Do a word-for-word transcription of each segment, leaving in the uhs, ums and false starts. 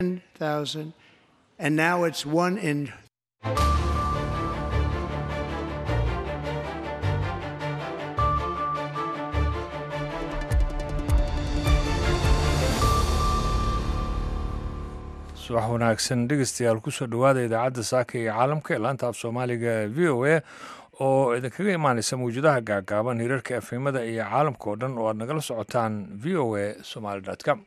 thousand, and now it's one in. subax wanaagsan dhegeystayaal kusoo dhawaada idaacadda saaka ee caalamka ee laanta af soomaaliga v o a oo idinkaga imaanaysa mawjadaha gaagaaban hirarka efemada iyo caalamka oo dhan oo aad nagala socotaan v o a somaly dot com.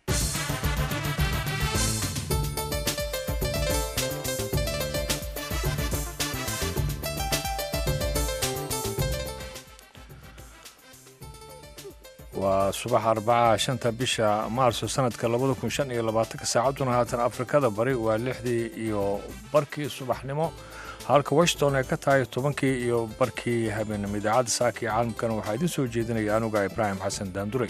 waa subax arbaca shanta bisha maarso sanadka labada kun shan iyo labaatanka saacaduna haatan afrikada bari waa lixdii iyo barkii subaxnimo halka washington ay ka tahay tobankii iyo barkii habeenimo. idaacadda saaka iyo caalamkana waxaa idiin soo jeedinaya anuga ibraahim xasan daanduray.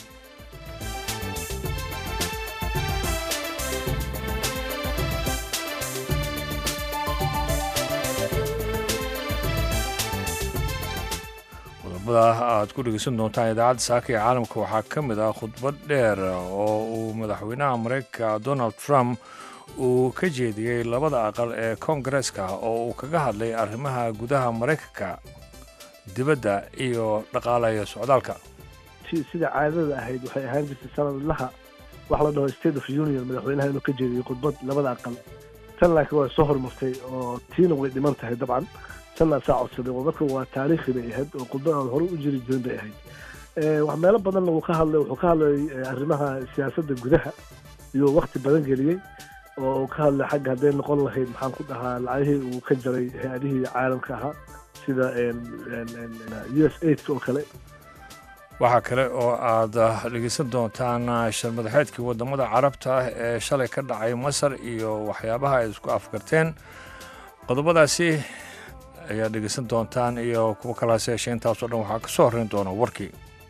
aad ku dhegeysan doontaan idaacadda saaka ee caalamka waxaa ka mid ah khudbad dheer oo uu madaxweynaha mareykanka donald trump uu ka jeediyey labada aqal ee koongareeska oo uu kaga hadlay arrimaha gudaha maraykanka dibadda iyo dhaqaalaha socdaalka. sida caadada ahayd waxay ahaan jirtay sanadlaha wax la dhaho state of union madaxweynaha inuu ka jeediyey khudbad labada aqal. tan laakiin waa soo hormartay oo tiina way dhiman tahay dabcan. tanna saa codsaday oo marka waa taariikhi bay ahayd oo khudbad aan hore u jiri jirin bay ahayd. wax meelo badanna wuu ka hadlay wuxuu ka hadlay arrimaha siyaasadda gudaha iyo waqti badan geliyey oo uu ka hadlay xagga hadday noqon lahayd maxaan ku dhahaa lacagihii uu ka jaray hay-adihii caalamka ahaa sida u s aidka oo kale. waxaa kale oo aad dhegeysan doontaan shir madaxeedkii wadamada carabta ee shalay ka dhacay masar iyo waxyaabaha ay isku afgarteen. qodobadaasi ayaad dhegeysan doontaan iyo kuwo kalaas yeeshe intaasoo dhan waxaa ka soo horreyn doona warkii.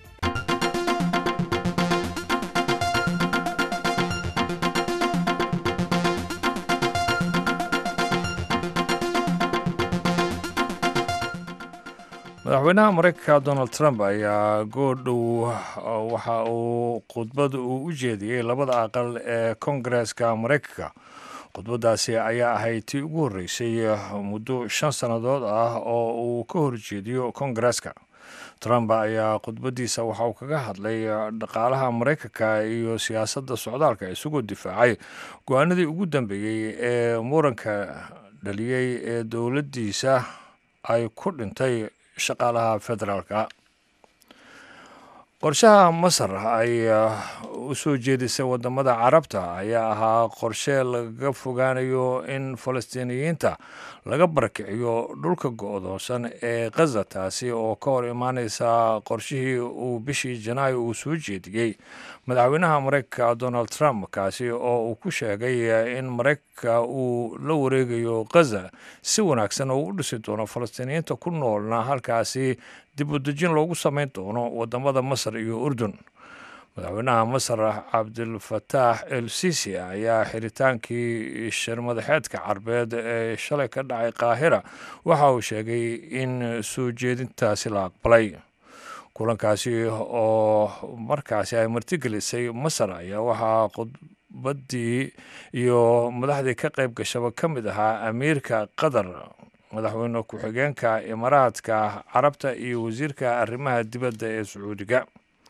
madaxweynaha mareykanka donald trump ayaa goordhow waxa uu khudbad uu u jeediyey labada aqal ee koongareeska mareykanka. khudbaddaasi ayaa ahayd tii ugu horreysay muddo shan sannadood ah oo uu ka horjeediyo koongareeska. trump ayaa khudbaddiisa waxa uu kaga hadlay dhaqaalaha maraykanka iyo siyaasadda socdaalka isagoo difaacay go-aanadii ugu dambeeyey ee muranka dhaliyey ee dowladdiisa ay ku dhintay shaqaalaha federaalka. qorshaha masar ay u soo jeedisay wadamada carabta ayaa ahaa qorshe lagaga fogaanayo in falastiiniyiinta laga barakiciyo dhulka go-doonsan ee khaza, taasi oo ka hor imaaneysa qorshihii uu bishii janaayo uu soo jeediyey madaxweynaha mareykanka donald trump, kaasi oo uu ku sheegay in mareykanka uu la wareegayo khaza si wanaagsan oo u dhisi doono falastiiniyiinta ku noolna halkaasi dib u dejin loogu samayn doono wadamada masar iyo urdun. madaxweynaha masar cabdilfataax el sisi ayaa xiritaankii shir madaxeedka carbeed ee shalay ka dhacay qaahira waxa uu sheegay in soo jeedintaasi la aqbalay. kulankaasi oo markaasi ay martigelisay masar ayaa waxaa khudbaddii iyo madaxdii ka qayb gashaba ka mid ahaa amiirka qatar, madaxweyne ku-xigeenka imaaraadka carabta iyo wasiirka arrimaha dibadda ee sacuudiga.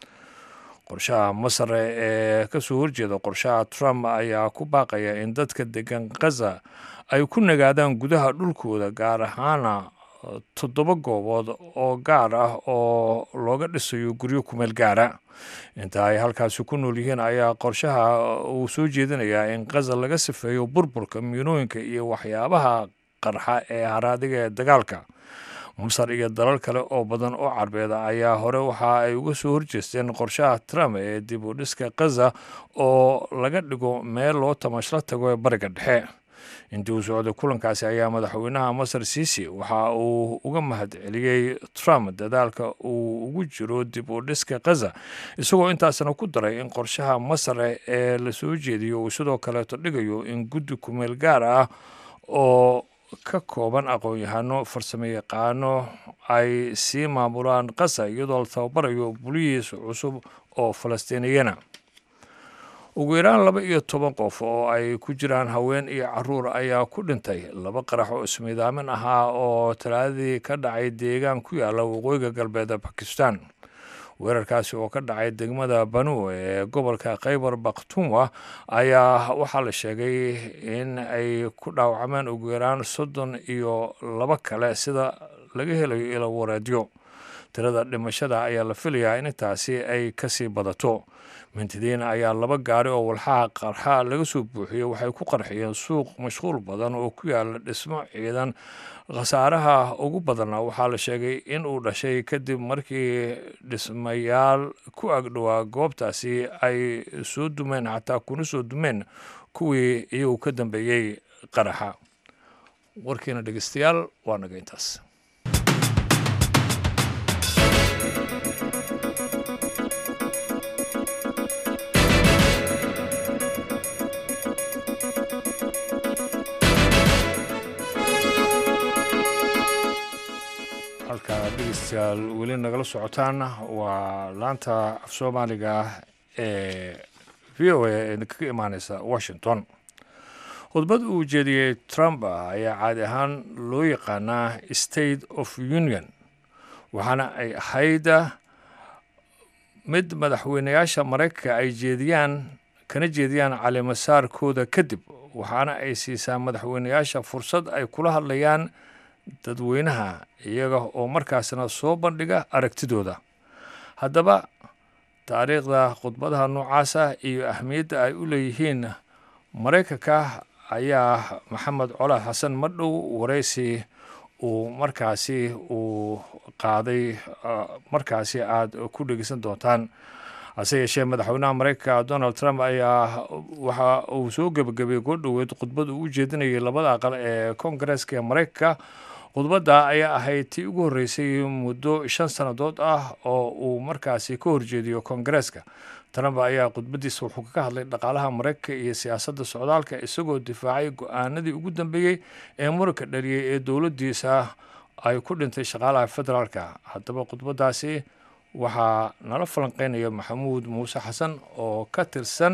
qorshaha masar ee ka soo horjeeda qorshaha trump ayaa ku baaqaya in dadka degan khaza ay ku nagaadaan gudaha dhulkooda, gaar ahaana toddoba goobood oo gaar ah oo looga dhisayo guryo kumeel gaara. inta ay halkaasi ku nool yihiin ayaa qorshaha uu soo jeedinayaa in khaza laga sifeeyo burburka miinooyinka iyo waxyaabaha qarxa ee haraadiga ee dagaalka. masar iyo dalal kale oo badan oo carbeeda ayaa hore waxa ay uga soo horjeesteen qorshaha trump ee dib u dhiska khaza oo laga dhigo meel loo tamashla tago ee bariga dhexe. intii uu socday kulankaasi ayaa madaxweynaha masar sisi waxa uu uga mahadceliyey Trump dadaalka uu ugu jiro dib u dhiska Gaza, isagoo intaasna ku daray in qorshaha Masar ee la soo jeediyo uu sidoo kale dhigayo in guddi ku meel gaar ah oo ka kooban aqoon-yahano farsamo yaqaano ay sii maamulaan Gaza iyadoo la tababarayo buliis cusub oo Falastiiniyana. ugu yaraan laba iyo toban qof oo ay ku jiraan haween iyo caruur ayaa ku dhintay laba qarax oo ismiidaamin ahaa oo talaadadii ka dhacay deegaan ku yaala waqooyiga galbeed bakistan weerarkaasi oo ka dhacay degmada banu ee gobolka khaybar bakhtunwa ayaa waxaa la sheegay in ay ku dhaawacmeen ugu yaraan soddon iyo laba kale sida laga helayo ilo wareedyo tirada dhimashada ayaa la filayaa in intaasi ay kasii badato mintidiin ayaa laba gaari oo walxaha qarxa laga soo buuxiyey waxay ku qarxiyeen suuq mashquul badan oo ku yaala dhismo ciidan khasaaraha ugu badanna waxaa la sheegay in uu dhashay kadib markii dhismayaal ku agdhowaa goobtaasi ay soo dumeen xataa kuna soo dumeen kuwii iyagu ka dambeeyey qaraxa warkiina dhegeystayaal waa naga intaas dhegeystayaal weli nagala socotaan waa laanta af soomaaliga ee v o a ee kaga imaaneysa washington khudbad uu jeediyey trump ayaa caadi ahaan loo yaqaanaa state of union waxaana ay ahayd mid madaxweynayaasha maraykanka ay jeediyaan kana jeediyaan caleemasaarkooda kadib waxaana ay siisaa madaxweynayaasha fursad ay kula hadlayaan dadweynaha iyaga oo markaasna soo bandhiga aragtidooda haddaba taariikhda khudbadaha noocaasa iyo ahmiyadda ay u leeyihiin maraykanka ayaa maxamed colaad xasan madhow waraysi uu markaasi uu qaaday markaasi aada ku dhegeysan doontaan hase yeeshee madaxweynaha maraykanka donald trump ayaa waxa uu soo gebagabay goordhoweed khudbad uu u jeedinayay labada aqal ee koongareeska ee maraykanka khudbadda ayaa ahayd tii ugu horreysay muddo shan sannadood ah oo uu markaasi ka horjeediyo koongareeska trump ayaa khudbaddiisa wuxuu kaga hadlay dhaqaalaha maraykanka iyo siyaasadda socdaalka isagoo difaacay go-aanadii ugu dambeeyey ee muranka dhaliyey ee dowladdiisa ay ku dhintay shaqaalaha federaalka haddaba khudbaddaasi waxaa nala falanqeynaya maxamuud muuse xasan oo ka tirsan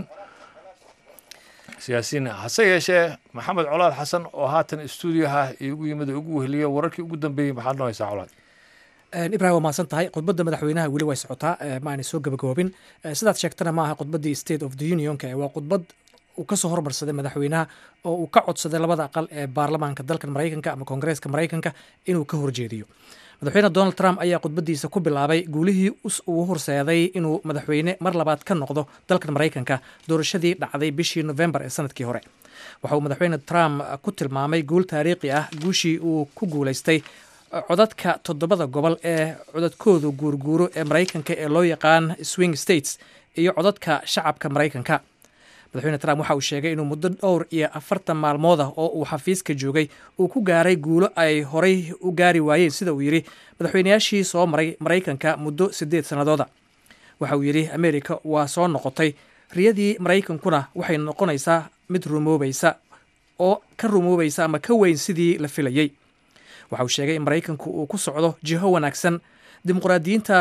siyaasiyiin hase yeeshee maxamed colaad xasan oo haatan stuudiyaha igu yimid ugu weheliya wararkii ugu dambeeyey maxaad nohaysaa colaad ibrahim waa mahadsan tahay khudbadda madaxweynaha weli way socotaa ma aanay soo gabagaboobin sidaad sheegtana ma aha khudbaddii state of the unionka waa khudbad uu kasoo hormarsaday madaxweynaha oo uu ka codsaday labada aqal ee baarlamaanka dalkan maraykanka ama koongareeska maraykanka inuu ka horjeediyo madaxweyne donald trump ayaa khudbaddiisa ku bilaabay guulihii uu horseeday inuu madaxweyne mar labaad ka noqdo dalkan maraykanka doorashadii dhacday bishii novembar ee sanadkii hore waxa uu madaxweyne trump ku tilmaamay guul taariikhi ah guushii uu ku guulaystay codadka toddobada gobol ee codadkoodu guurguuro ee maraykanka ee loo yaqaan swing states iyo codadka shacabka maraykanka madaxweyne trump waxa uu sheegay inuu muddo dhowr iyo afartan maalmood ah oo uu xafiiska joogay uu ku gaaray guulo ay horay u gaari waayeen sida uu yidhi madaxweynayaashii soo maray maraykanka muddo siddeed sannadooda waxa uu yidhi amerika waa soo noqotay riyadii maraykankuna waxay noqonaysaa mid rumoobaysa oo ka rumoobaysa ama ka weyn sidii la filayey waxa uu sheegay in maraykanku uu ku socdo jiho wanaagsan dimuqraadiyiinta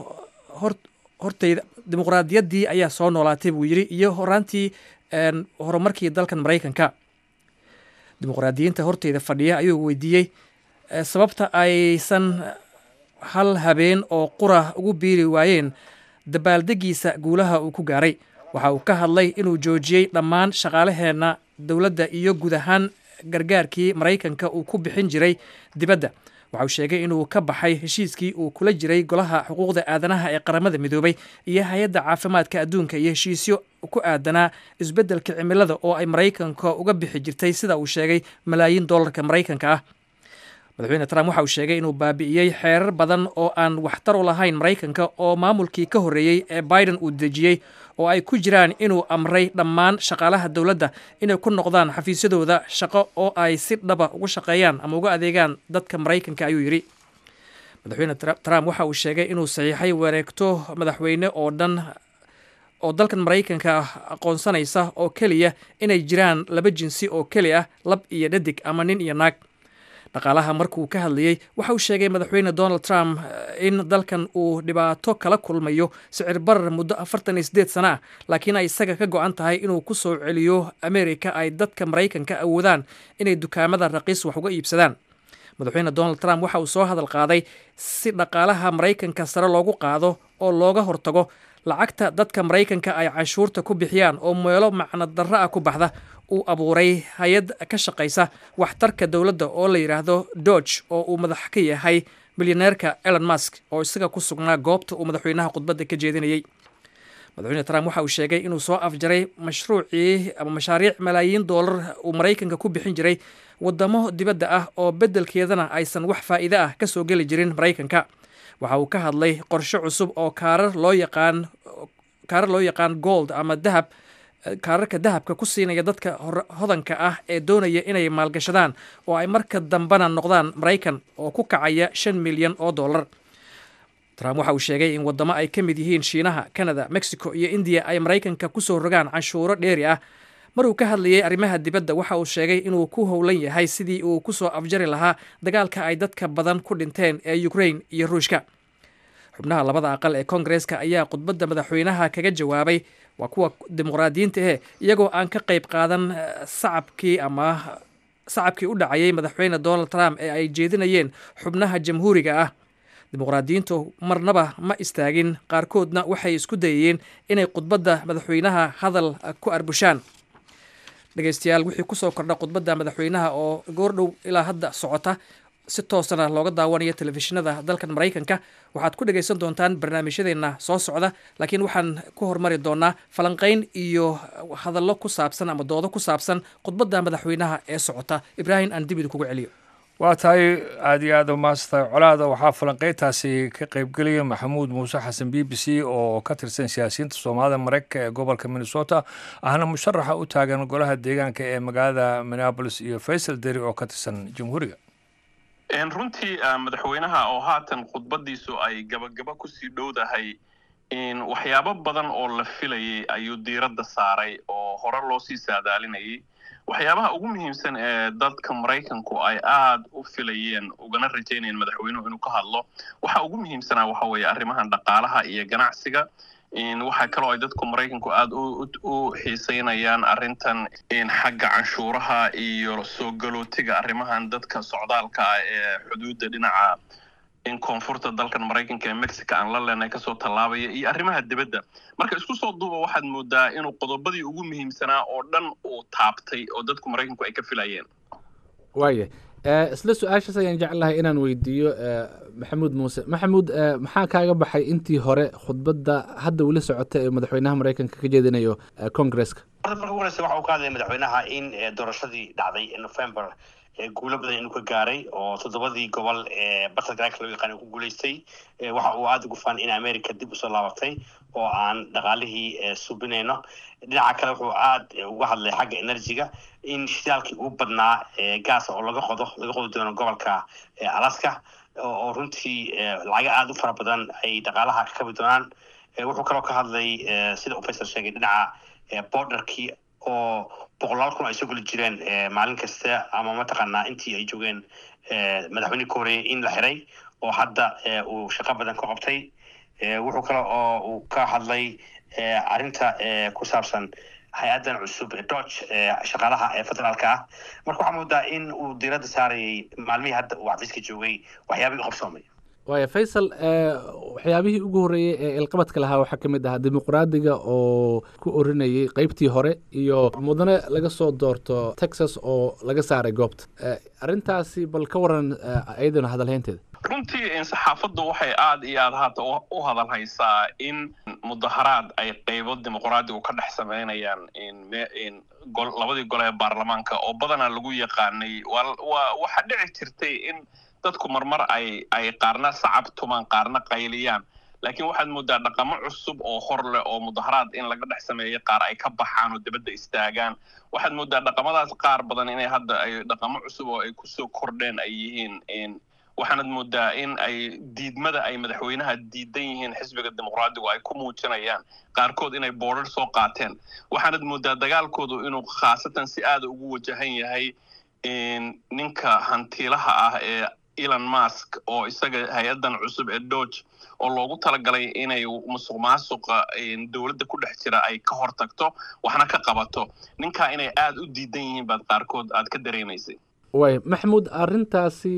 horteyda dimuqraadiyaddii ayaa soo noolaatay buu yidhi iyo horaantii horumarkii dalkan maraykanka dimuqraadiyiinta horteyda fadhiya ayuu weydiiyey sababta aysan hal habeen oo qura ugu biiri waayeen dabaaldegiisa guulaha uu ku gaaray waxa uu ka hadlay inuu joojiyey dhammaan shaqaalaheenna dowladda iyo guud ahaan gargaarkii maraykanka uu ku bixin jiray dibadda waxa uu sheegay inuu ka baxay heshiiskii uu kula jiray golaha xuquuqda aadanaha ee qaramada midoobay iyo hay-adda caafimaadka adduunka iyo heshiisyo ku aadanaa isbeddelka cimilada oo ay maraykanka uga bixi jirtay sida uu sheegay malaayiin dollarka maraykanka ah madaxweyne trump waxa uu sheegay inuu baabi'iyey xeerar badan oo aan waxtar u lahayn maraykanka oo maamulkii ka horreeyey ee biden uu dejiyey oo ay ku jiraan inuu amray dhammaan shaqaalaha dowladda inay ku noqdaan xafiisyadooda shaqo oo ay si dhaba ugu shaqeeyaan ama uga adeegaan dadka maraykanka ayuu yidhi madaxweyne trump waxa uu sheegay inuu saxiixay wareegto madaxweyne oo dhan oo dalkan maraykanka aqoonsanaysa oo keliya inay jiraan laba jinsi oo keli ah lab iyo dhadig ama nin iyo naag dhaqaalaha markuu ka hadlayey waxa uu sheegay madaxweyne donald trump in dalkan uu dhibaato kala kulmayo sicir barar muddo afartan iyo siddeed sana ah laakiin ay isaga ka go-an tahay inuu ku soo celiyo amerika ay dadka maraykanka awoodaan inay dukaamada raqiis wax uga iibsadaan. madaxweyne donald trump waxa uu soo hadal qaaday si dhaqaalaha maraykanka sare loogu qaado oo looga hortago lacagta dadka maraykanka ay canshuurta ku bixiyaan oo meelo macno darro ah ku baxda uu abuuray hay-ad ka shaqaysa waxtarka dowladda oo la yidhaahdo dodge oo uu madax ka yahay milyaneerka elon musk oo isaga ku sugnaa goobta uu madaxweynaha khudbadda ka jeedinayey. madaxweyne trump waxa uu sheegay inuu soo afjaray mashruucii ama mashaariic malaayiin doolar uu maraykanka ku bixin jiray wadamo dibadda ah oo beddelkeedana aysan wax faa'iide ah ka soo geli jirin maraykanka. waxa uu ka hadlay qorshe cusub oo kaarar loo yaqaan kaarar loo yaqaan gold ama dahab kaararka dahabka ku siinaya dadka hodanka ah ee doonaya inay maalgashadaan oo ay marka dambena noqdaan maraykan oo ku kacaya shan milyan oo dollar. trump waxa uu sheegay in wadamo ay ka mid yihiin shiinaha, canada, mexico iyo indiya ay maraykanka ku soo rogaan canshuuro dheeri ah. maruu ka hadlayay arrimaha dibadda waxa uu sheegay inuu ku howlan yahay sidii uu ku soo afjari lahaa dagaalka ay dadka badan ku dhinteen ee ukraine iyo ruushka. xubnaha labada aqal ee koongareeska ayaa khudbadda madaxweynaha kaga jawaabay waa kuwa dimuqraadiyiinta eh iyagoo aan ka qayb qaadan sacabkii ama sacabkii u dhacayay madaxweyne donald trump ee ay jeedinayeen xubnaha jamhuuriga ah. dimuqraadiyiintu marnaba ma istaagin, qaarkoodna waxay isku dayayeen inay khudbadda madaxweynaha hadal ku arbushaan. dhegeystayaal wixii kusoo kordha khudbadda madaxweynaha oo goordhow ilaa hadda socota si toosana looga daawanayo telefishinada dalkan maraykanka waxaad ku dhegaysan doontaan barnaamijyadeena soo socda, laakiin waxaan ku hormari doonaa falanqayn iyo hadallo ku saabsan ama doodo ku saabsan khudbadda madaxweynaha ee socota. ibraahim aan dib idinkugu celiyo. waa tahay aada iyo aada umaadsantahay colaada. waxaa falanqayntaasi ka qaybgelaya maxamuud muuse xasan b b c oo ka tirsan siyaasiyiinta soomaalida maraykanka ee gobolka minnesota ahna musharaxa u taagan golaha deegaanka ee magaalada minneapolis, iyo faysal deri oo ka tirsan jamhuuriga. runtii madaxweynaha oo haatan khudbadiisu ay gabagaba kusii dhowdahay waxyaabo badan oo la filayay ayuu diiradda saaray oo hore loo sii saadaalinayay. waxyaabaha ugu muhiimsan ee dadka maraykanku ay aad u filayeen ugana rajaynayeen madaxweynuhu inuu ka hadlo waxa ugu muhiimsanaa waxa weeye arrimahan dhaqaalaha iyo ganacsiga. waxaa kaloo ay dadku maraykanku aad u xiisaynayaan arrintan xagga canshuuraha iyo soo galootiga arrimahan dadka socdaalka ah ee xuduudda dhinaca in koonfurta dalkan maraykanka ee mexico aan la leenahay kasoo tallaabaya iyo arrimaha dibadda. marka isku soo duuba waxaad moodaa inuu qodobadii ugu muhiimsanaa oo dhan uu taabtay oo dadku maraykanku ay ka filayeen. waaya isla su-aashaas ayaan jeclahay inaan weydiiyo maxamuud muuse. maxamuud, maxaa kaaga baxay intii hore khudbadda hadda weli socota ee madaxweynaha maraykanka ka jeedinayo koongareeska? marka ugu horeysa waxa uu ka hadlaya madaxweynaha in doorashadii dhacday ee november guulo badan inuu ka gaaray oo toddobadii gobol ee battleground loo yaqaan ku guuleystay. waxa uu aada ugu faan in america dib usoo laabatay oo aan dhaqaalihii subinayno. dhinaca kale wuxuu aada uga hadlay xagga enerjiga in shidaalkii uu badnaa gaasa oo laga qodo laga qodi doono gobolka alaska oo runtii lacaga aada u fara badan ay dhaqaalaha ka kabi doonaan. wuxuu kaloo ka hadlay sida uu faysal sheegay dhinaca borderkii oo boqolaal kun ay soo geli jireen maalin kasta ama mataqaanaa intii ay joogeen madaxweynihii ka horeeyey in la xiray oo hadda uu shaqo badan ka qabtay. wuxuu kale oo uu ka hadlay arrinta ku saabsan hay-addan cusub ee dodge shaqaalaha ee federaalka ah. marka waxaa moodaa in uu diiradda saarayay maalmihii hadda uu xafiiska joogay waxyaabihii u qabsoomay. waaya faysal, waxyaabihii ugu horreeyey ee ilqabadka lahaa waxaa ka mid ahaa dimuqraadiga oo ku orinayay qeybtii hore iyo mudane laga soo doorto texas oo laga saaray goobta. arrintaasi bal ka waran ayadana hadalhaynteeda. runtii saxaafaddu waxay aad iyo aad haata u hadal haysaa in mudaharaad ay qaybo dimuqraadigu ka dhex samaynayaan labadii gole ee baarlamaanka oo badanaa lagu yaqaanay. waxaa dhici jirtay in dadku marmar ay ay qaarna sacab tumaan qaarna qayliyaan, laakiin waxaad moodaa dhaqamo cusub oo hor leh oo mudaharaad in laga dhex sameeyo qaar ay ka baxaan oo dibadda istaagaan. waxaad moodaa dhaqamadaas qaar badan inay hadda ay dhaqamo cusub oo ay kusoo kordheen ay yihiin. waxaanad moodaa in ay diidmada ay madaxweynaha diidan yihiin xisbiga dimuqraadigu ay ku muujinayaan qaarkood inay boodhar soo qaateen. waxaanad moodaa dagaalkoodu inuu khaasatan si aada ugu wajahan yahay ninka hantiilaha ah ee Elon Musk oo isaga hay-adan cusub ee Doge oo loogu talagalay inay musuqmaasuqa dawladda ku dhex jira ay ka hortagto waxna ka qabato ninka inay aad u diidan yihiin baad qaarkood aad ka dareemaysay way maxamuud arrintaasi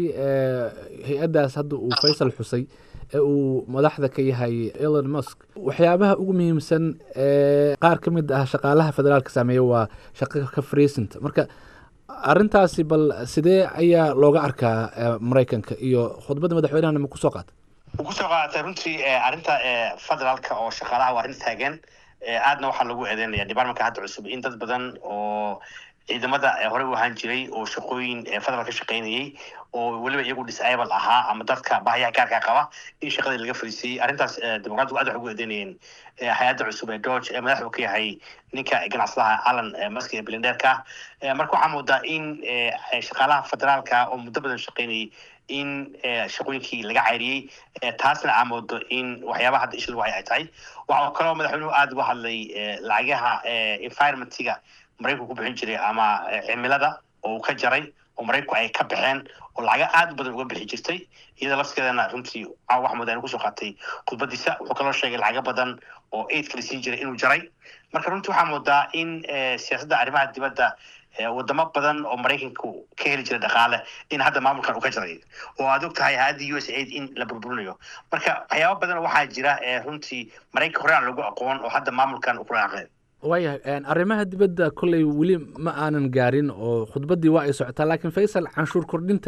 hay-adaas hadda uu Faisal xusay ee uu madaxda ka yahay Elon Musk waxyaabaha ugu muhiimsan ee qaar ka mid ah shaqaalaha federaalka sameeya waa shaqo ka fariisinta marka arrintaasi bal sidee ayaa looga arkaa Mareykanka iyo khudbadda madaxweynaha ma ku soo qaatay ku soo qaatay runtii arrinta federaalka oo shaqaalaha waa arrin taagan aadna waxaa lagu eedeynaya departmentka hadda cusub in dad badan oo ciidamada hore u ahaan jiray oo shaqooyin federal ka shaqeynayay oo waliba iyagu disable ahaa ama dadka baahiyaha gaarka qaba in shaqada laga fariisiyay arrintaas dimuqraadigu aad wax ugu eedeynayeen hay'adda cusub ee Doge ee madaxda ka yahay ninka ganacsadaha Elon Musk ee bilyaneerka marka waxaa moodaa in shaqaalaha federaalka oo muddo badan shaqeynayay in shaqooyinkii laga cayriyay taasna aa moodo in waxyaabaha hadda isha lagu hay ay tahay waxaa kaloo madaxweynuhu aad uga hadlay lacagaha environmentiga Mareykanku ku bixin jiray ama cimilada oo ka jaray oo Mareykanku ay ka baxeen oo lacaga aad badan uga bixi jirtay iyada lafskeedana runtii wax mudan ku soo qaatay khudbadiisa wuxuu kaloo sheegay lacaga badan oo aid kala siin jiray inuu jaray marka runtii waxaa moodaa in siyaasadda arrimaha dibadda wadamo badan oo Mareykanku ka heli jiray dhaqaale in hadda maamulkan uu ka jaray oo aad ogtahay hay'adda U S A I D in la burburinayo marka waxyaabo badan waxaa jira runtii Mareykanka hore aan lagu aqoon oo hadda maamulkan uu ku raacay waayahay arrimaha dibadda kolley weli ma aanan gaarin oo khudbaddii waa ay socotaa laakiin Faisal canshuur kordhinta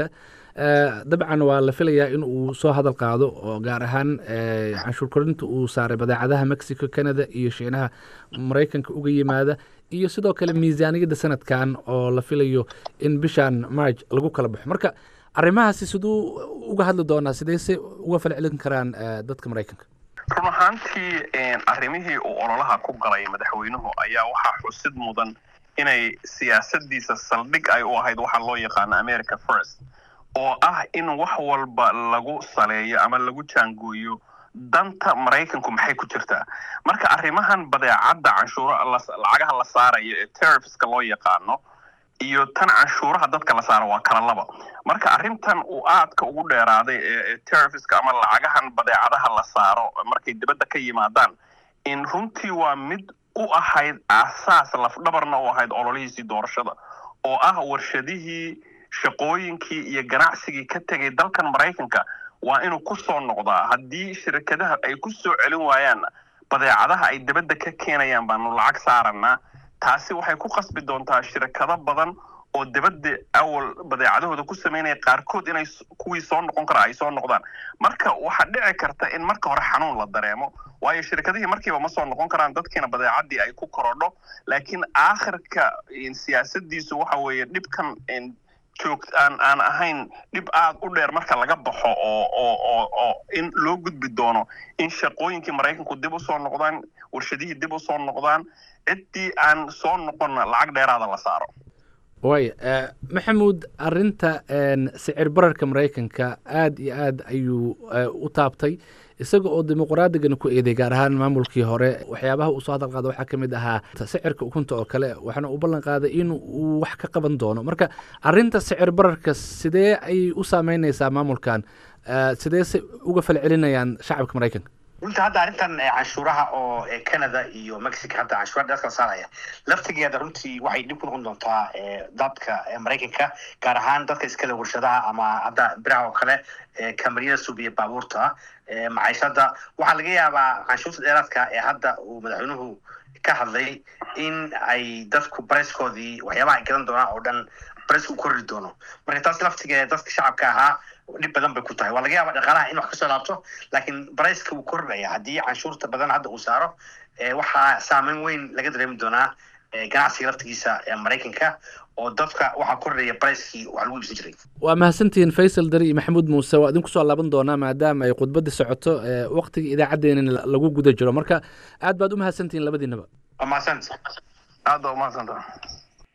dabcan waa la filayaa in uu soo hadal qaado oo gaar ahaan canshuur kordhinta uu saaray badeecadaha Mexico Canada iyo Shiinaha Mareykanka uga yimaada iyo sidoo kale miisaaniyadda sanadkan oo la filayo in bishan March lagu kala baxo marka arrimahaasi siduu uga hadli doonaa sidee se uga falcelin karaan dadka Mareykanka run ahaantii arrimihii uu ololaha ku galay madaxweynuhu ayaa waxaa xusid mudan inay siyaasadiisa saldhig ay u ahayd waxa loo yaqaano America First oo ah in wax walba lagu saleeyo ama lagu jaangooyo danta Mareykanku maxay ku jirtaa marka arrimahan badeecada canshuura lacagaha la saarayo ee tariffska loo yaqaano iyo tan canshuuraha dadka la saaro waa kala laba marka arrintan uu aadka ugu dheeraaday ee tariffska ama lacagahan badeecadaha la saaro markay dibadda ka yimaadaan in runtii waa mid u ahayd aasaas lafdhabarna u ahayd ololihiisii doorashada oo ah warshadihii shaqooyinkii iyo ganacsigii ka tegay dalkan Mareykanka waa inuu ku soo noqdaa haddii shirkadaha ay ku soo celin waayaan badeecadaha ay dibadda ka keenayaan baanu lacag saaranaa taasi waxay ku qasbi doontaa shirkado badan oo dibadda awal badeecadahooda ku sameynaya qaarkood inay kuwii soo noqon kara ay soo noqdaan marka waxa dhici karta in marka hore xanuun la dareemo waayo shirkadihii markiiba ma soo noqon karaan dadkiina badeecadii ay ku korodho laakiin aakhirka siyaasadiisu waxa weeye dhibkan joogto aan aan ahayn dhib aad u dheer marka laga baxo oo oo oo in loo gudbi doono in shaqooyinkii Mareykanku dib u soo noqdaan warshadihii dib u soo noqdaan ciddii aan soo noqon lacag dheeraada la saaro way maxamuud arrinta sicir bararka Mareykanka aad iyo aad ayuu u taabtay isaga oo dimuqraadigan ku eeday gaar ahaan maamulkii hore waxyaabaha uu soo hadal qaado waxaa ka mid ahaa sicirka ukunta oo kale waxaana u ballan qaaday in uu wax ka qaban doono marka arrinta sicir bararka sidee ay u saameynaysaa maamulkan sidee se uga falcelinayaan shacabka Mareykanka runtii hadda arrintan canshuuraha oo Canada iyo Mexico hadda canshuuraha dadka saaraya laftigeeda runtii waxay dib ku noqon doontaa dadka Mareykanka gaar ahaan dadka iskale warshadaha ama hadda biraha oo kale kamariyada suubiya baabuurta maciishada waxaa laga yaabaa canshuurta dheeraadka ee hadda uu madaxweynuhu ka hadlay in ay dadku barayskoodii waxyaabaha ay gadan doonaan oo dhan baraysku kordhi doono marka taas laftigeeda dadka shacabka ahaa dhib badan bay ku tahay waa laga yaabaa dhaqaalaha in wax kasoo laabto laakiin barayska wuu kordhaya haddii canshuurta badan hadda uu saaro waxaa saameyn weyn laga dareemi doonaa ganacsiga laftigiisa ee Mareykanka oo dadka waxaa kordhaya barayskii wax lagu iibsan jiray waa mahadsantihiin Faisal Dari iyo Maxamuud Muuse waa idinku soo laaban doonaa maadaama ay khudbadda socoto waqtiga idaacadeena lagu guda jiro marka aad baad u mahadsantihiin labadiinaba waa mahadsantihiin aad u mahadsantihiin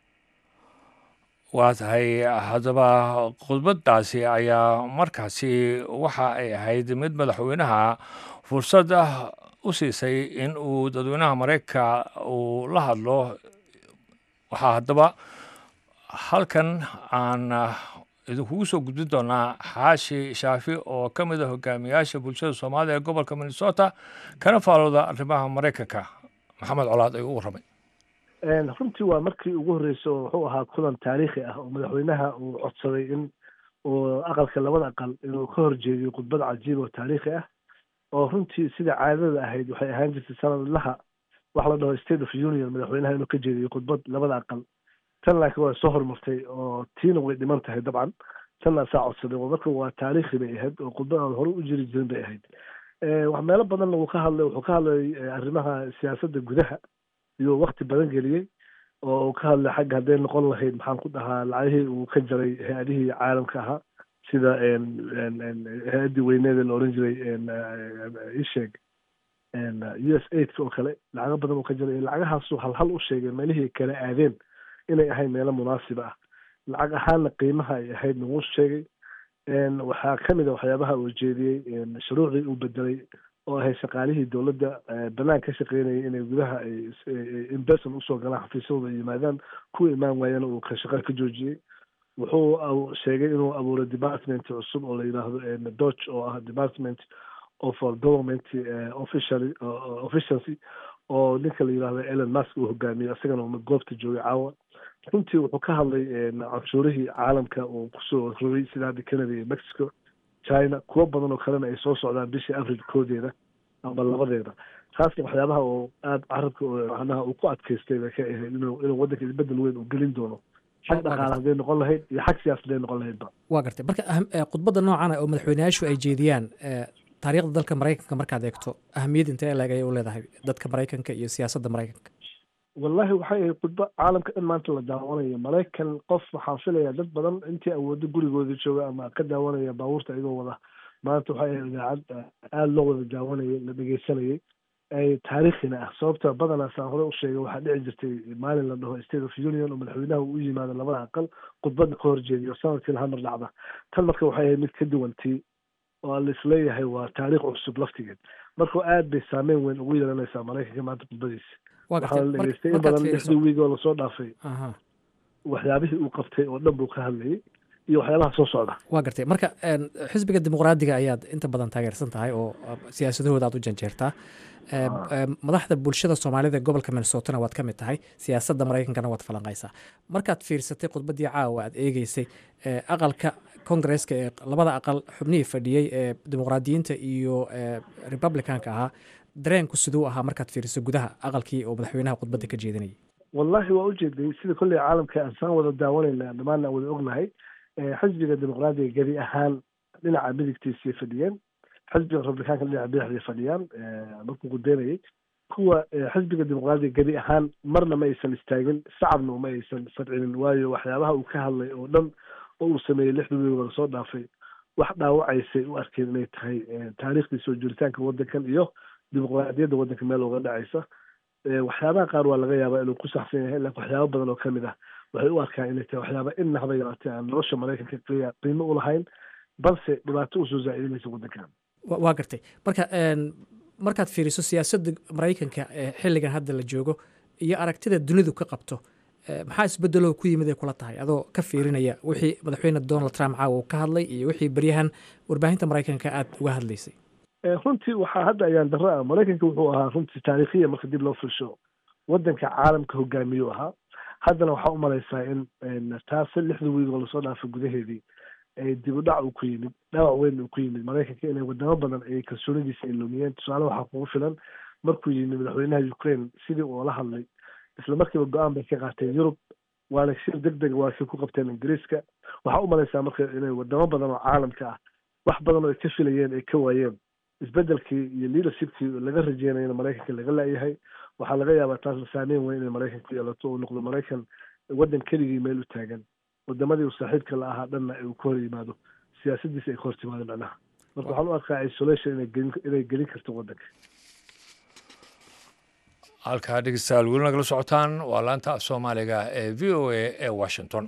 waa tahay haddaba khudbaddaasi ayaa markaasi waxa ay ahayd mid madaxweynaha fursad ah u siisay in uu dadweynaha Mareykanka uu la hadlo waxaa haddaba halkan aan idinkugu soo gudbin doonaa xaashi shaafi oo ka mid a hogaamiyaasha bulshada soomaalida ee gobolka minnesota kana faalooda arrimaha maraykanka. maxamed colaad ayuu u warramay. runtii waa markii ugu horreysay oo wuxuu ahaa kulan taariikhi ah oo madaxweynaha uu codsaday in uu aqalka labada aqal inuu ka horjeediyo khudbad cajiib oo taariikhi ah oo runtii sida caadada ahayd waxay ahaan jirtay sanadlaha wax la dhaho state of union madaxweynaha inuu ka jeediyo khudbad labada aqal. tan laakiin waa soo hormartay oo tiina way dhiman tahay dabcan tanna saa codsaday marka waa taariikhi bay ahayd oo khudbad aan hore u jiri jirin bay ahayd. wax meelo badanna wuu ka hadlay wuxuu ka hadlay arrimaha siyaasadda gudaha iyo waqti badan geliyey oo uu ka hadlay xagga hadday noqon lahayd maxaan ku dhahaa lacagihii uu ka jaray hay-adihii caalamka ahaa sida hay-addii weyneeda la odhan jiray isheeg u s aidka oo kale lacago badan uu ka jaray lacagahaasuu halhal u sheegay meelihii kala aadeen inay ahayd meelo munaasiba ah lacag ahaanna qiimaha ay ahaydna wuu sheegay. waxaa ka mid a waxyaabaha uu jeediyey shuruucdii uu bedelay oo ahay shaqaalihii dowladda banaan ka shaqeynayay inay gudaha ay inberson usoo galaan xafiisyadooda yimaadaan kuwa imaan waayana uu ka shaqo ka joojiyey. wuxuu sheegay inuu abuuray department cusub oo la yidhaahdo dodge oo ah department of government official officialcy oo ninka la yidhaahdo elon musk uu hogaamiyo isagana uu goobta joogay caawa. runtii wuxuu ka hadlay canshuurihii caalamka uu kusoo rogay sida hadda canada iyo mexico china kuwo badan oo kalena ay soo socdaan bishii avril koodeeda ama labadeeda. taasna waxyaabaha oo aada carabka macnaha uu ku adkaystay bay ka ahayd inuu inuu waddanka isbeddel weyn uu gelin doono xag dhaqaale hadday noqon lahayd iyo xag siyaasad hadday noqon lahaydba. waa gartay marka khudbadda noocan oo madaxweyneyaashu ay jeediyaan taariikhda dalka maraykanka markaad eegto ahamiyad intee leeg ayay u leedahay dadka maraykanka iyo siyaasadda maraykanka. wallahi waxay ahayd khudbo caalamka dhan maanta la daawanayo maraykan qof waxaan filayaa dad badan intii awoodo gurigooda jooga ama ka daawanaya baabuurta iyagoo wada maanta waxay ahayd idaacad aada loo wada daawanayay la dhegeysanayay taariikhina ah sababta badanaasaan hore u sheegay waxaa dhici jirtay maalin la dhaho state of union oo madaxweynaha uu yimaado labada aqal khudbadna ka horjeediyo sanadkiina hamar dhacda. tan marka waxay ahayd mid ka duwantii oo la isleeyahay waa taariikh cusub laftigeed marka aad bay saameyn weyn ugu yeelanaysaa maraykanka maanta khudbadiisa. waxaa la dhegeystay in badan lixdii wiig oo lasoo dhaafay waxyaabihii uu qabtay oo dhan buu ka hadlayay iyo waxyaabaha soo socda. waa gartay marka xisbiga dimuqraadiga ayaad inta badan taageersan tahay oo siyaasadahooda aad u janjeertaa. madaxda bulshada soomaalida ee gobolka minnesotana waad ka mid tahay siyaasadda maraykankana waad falanqaysaa. markaad fiirsatay khudbaddii caawa aad eegeysay aqalka congresska ee labada aqal xubnihii fadhiyey ee dimuqraadiyiinta iyo republicanka ahaa dareenku siduu ahaa markaad fiiriso gudaha aqalkii oo madaxweynaha khudbadda ka jeedinayay. wallahi waa u jeeday sida kolley caalamka aan saan wada daawanayna dhammaanna aan wada ognahay xisbiga dimuqraadiga gebi ahaan dhinaca midigtiisay fadhiyeen xisbiga republikaanka dhinaca bidixday fadhiyaan markuu gudeynayay kuwa xisbiga dimuqraadiga gebi ahaan marna ma aysan istaagin sacabna ma aysan fadcinin waayo waxyaabaha uu ka hadlay oo dhan oo uu sameeyey lixdii wiig lasoo dhaafay wax dhaawacaysay u arkeen inay tahay taariikhdii soo jiritaanka waddankan iyo dimuqraadiyadda waddanka meel uga dhacaysa. waxyaabaha qaar waa laga yaabaa inuu ku saxsan yahay laakiin waxyaaba badan oo kamid ah waxay u arkaan inay tahay waxyaaba in haba yaraatee aan nolosha maraykanka qiimo u lahayn balse dhibaato usoo zaa'idinaysa waddankan. waa gartay marka markaad fiiriso siyaasadda maraykanka ee xilligan hadda la joogo iyo aragtida dunidu ka qabto maxaa isbedeloo ku yimid ay kula tahay adoo ka fiirinaya wixii madaxweyne donald trump caawa uu ka hadlay iyo wixii beryahan warbaahinta maraykanka aad uga hadlaysay. runtii waxaa hadda ayaan darro ah maraykanka wuxuu ahaa runtii taariikhiya marka dib loo fiirsho waddanka caalamka hogaamiyuu ahaa haddana waxaa u malaysaa in taasi lixdii wiig oo lasoo dhaafay gudaheedii dib u dhac uu ku yimid dhaawac weyn uu ku yimid maraykanka inay wadamo badan ay kalsoonidiisa ay lumiyeen. tusaale waxaa kugu filan markuu yimid madaxweynaha ukraine sidii uu la hadlay isla markiiba go-aan bay ka qaateen yurub waana shir deg deg waa kay ku qabteen ingiriiska. waxaa u malaysaa marka inay wadamo badan oo caalamka ah wax badan oo ay ka filayeen ay ka waayeen isbedelkii iyo leadershipkii laga rajeynayana maraykanka laga laayahay. waxaa laga yaabaa taasna saameyn weyn inay maraykanka ku yeelato uu noqdo maraykan waddan keligii meel u taagan wadamadii uu saaxiibka la ahaa dhanna uu ka hor yimaado siyaasadiisa ay ka hor timaado macnaha marka waxaan u arkaa isolation inay gelin karto waddanka. halkaa dhegeystayaal weli nagala socotaan waa laanta af soomaaliga ee v o a ee washington.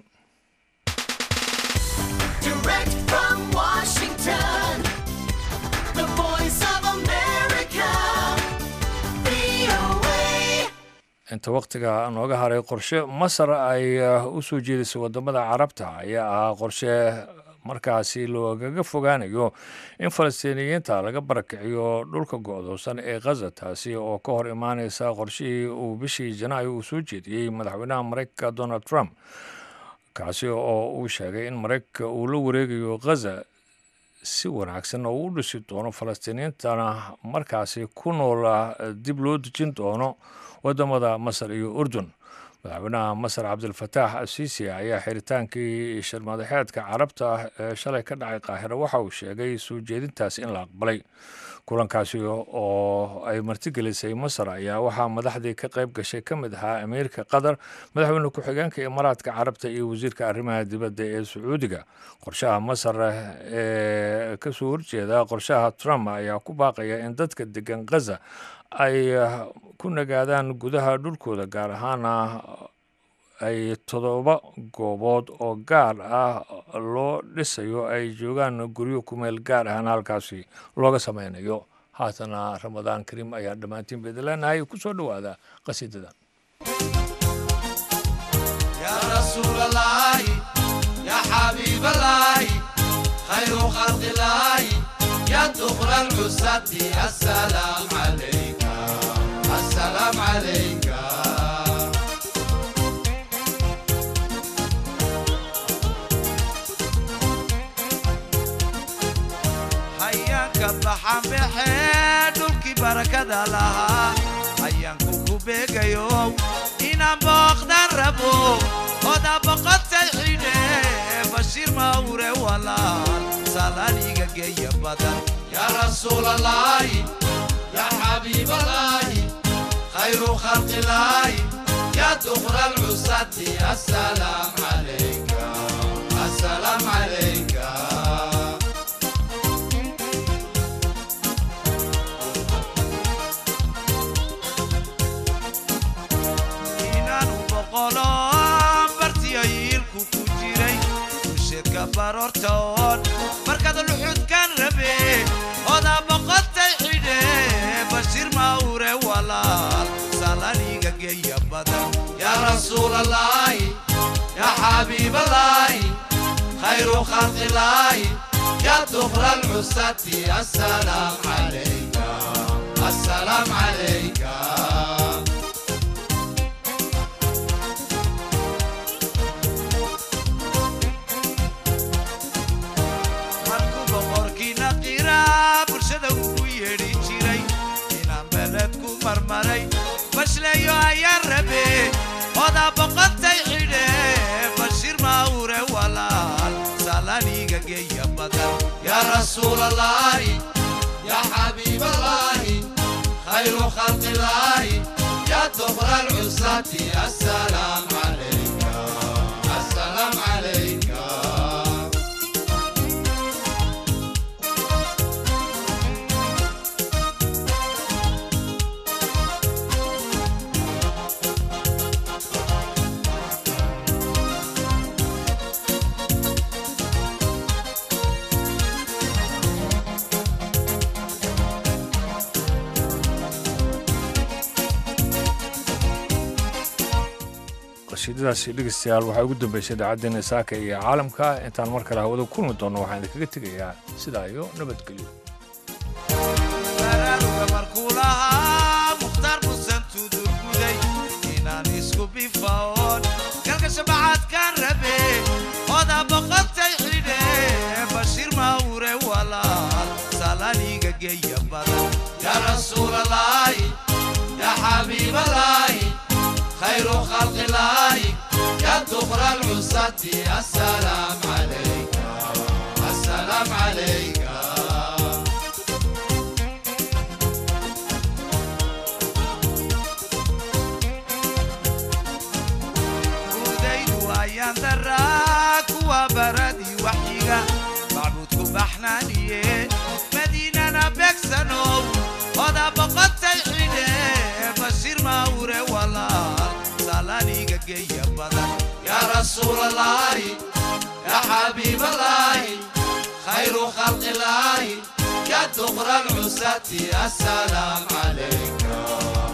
inta waqtiga nooga haray qorshe masar ay u soo jeedisay wadamada carabta ayaa ahaa qorshe markaasi loogaga fogaanayo in falastiiniyiinta laga barakiciyo dhulka go'doosan ee khaza taasi oo ka hor imaaneysa qorshihii uu bishii janaayo uu soo jeediyey madaxweynaha maraykanka donald trump kaasi oo uu sheegay in maraykanka uu la wareegayo khaza si wanaagsan oo u dhisi doono falastiiniyiintana markaasi ku noola dib loo dejin doono wadamada masar iyo urdun madaxweynaha masar cabdilfataax asiisi ayaa xiritaankii shirmadaxeedka carabta ee shalay ka dhacay qaahiro waxa uu sheegay soo jeedintaas in la aqbalay kulankaasi oo ay martigelisay masar ayaa waxaa madaxdii ka qayb gashay ka mid ahaa amiirka qatar madaxweyne ku-xigeenka imaaraadka carabta iyo wasiirka arrimaha dibadda ee sacuudiga qorshaha masar ee kasoo horjeeda qorshaha trump ayaa ku baaqaya in dadka degan khaza ay ku nagaadaan gudaha dhulkooda gaar ahaana ay toddoba goobood oo gaar ah loo dhisayo ay joogaan guryo kumeel gaar ahna halkaasi looga sameynayo haatana ramadaan kariim ayaa dhammaantiin bayd leenahay ku soo dhowaada qasiidada يا رسول الله يا حبيب الله خير خلق الله يا دخل العساة السلام عليك السلام عليك هياك بحام بحيدك بركة لها هياك كوبيك يوم إنا بقدر ربو ودا بقت الحين بشير موري ولا سالاني جاي بدن يا رسول الله يا حبيب الله خير خلق الله يا دخل العساة السلام عليك السلام عليك barortoon markaad luxud kan rabe oda boqotay xidhe bashir mawre walaal salaniga geeya badan ya rasuul allah ya xabiib allah khayru khalq allah ya dukhra al-usati assalaam alayka assalaam alayka marmaray bashlayo ayaa rabe oda boqotay xidhe bashir mawre walaal salaniga geeya badan ya rasuul allah ya xabiib allah khayru khalq allah ya dukhra al-usati assalaam alayka assalaam alayka qasiidadaasi dhegeystayaal waxaa ugu dambeysay idaacaddeena saaka iyo caalamka intaan mar kale hawada kulmi doonno waxaan idinkaga tegayaa sidaa iyo nabadgelyo baraaruga markuu lahaa mukhtaar musan tudurguday inaan isku bifaoon galka shabacaadkaan rabe oda boqotay xidhe bashir mawre walaal salaniga geeya badan ya rasuul allah ya xabiib allah خير خلق الله يا دخر العساة السلام عليك السلام عليك وديد وأيام دراك وبردي وحيقة معبودكم بحنانيين مدينة بكسنو وذا بقت الحين بشير موري ولا سالانيga geeya badan ya rasuul allah ya xabiib allah khayru khalq allah ya dukhra al-usati assalaam alayka